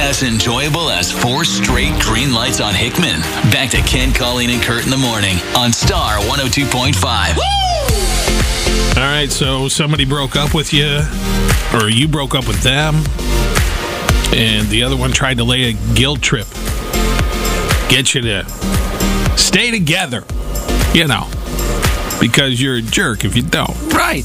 As enjoyable as 4 straight green lights on Hickman. Back to Ken, Colleen, and Kurt in the morning on Star 102.5. All right, so somebody broke up with you, or you broke up with them, and the other one tried to lay a guilt trip. Get you to stay together, because you're a jerk if you don't. Right.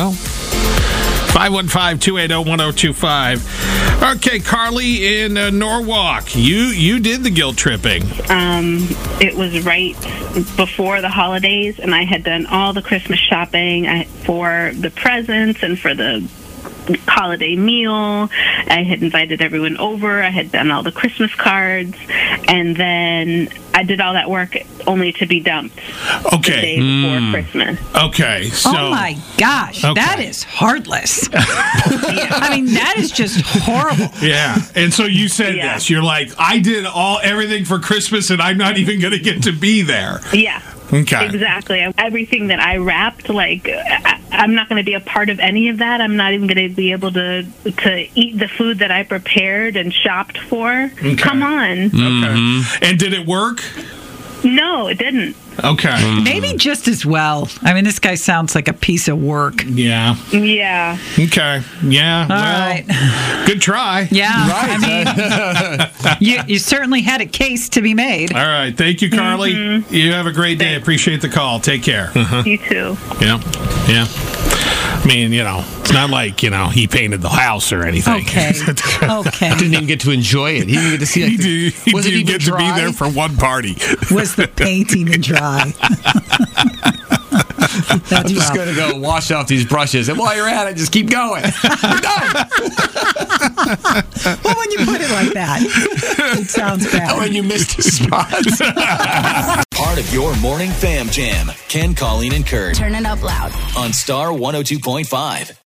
515-280-1025. Okay, Carly in Norwalk, you did the guilt tripping. It was right before the holidays, and I had done all the Christmas shopping for the presents and for the holiday meal. I had invited everyone over. I had done all the Christmas cards, and then I did all that work only to be dumped the day before Christmas. Okay. So, oh my gosh, that is heartless. I mean, that is just horrible. Yeah. And so you said this. You're like, I did everything for Christmas, and I'm not even going to get to be there. Yeah. Okay. Exactly. Everything that I wrapped, I'm not going to be a part of any of that. I'm not even going to be able to eat the food that I prepared and shopped for. Okay. Come on. Okay. And did it work? No, it didn't. Okay. Maybe just as well. I mean, this guy sounds like a piece of work. Yeah. Yeah. Okay. Yeah. All right. Good try. Yeah. Right. I mean, you certainly had a case to be made. All right. Thank you, Carly. Mm-hmm. You have a great day. Appreciate the call. Take care. You too. Yeah. Yeah. I mean, it's not like, he painted the house or anything. Okay. Didn't even get to enjoy it. He didn't get to see it. He Was it didn't even get to dry? be there for one party. Was the paint even dry? I'm just going to go wash off these brushes. And while you're at it, just keep going. We're done. Well, when you put it like that, it sounds bad. When you missed a spot. Part of your morning fam jam. Ken, Colleen, and Kurt Turn it up loud. on Star 102.5.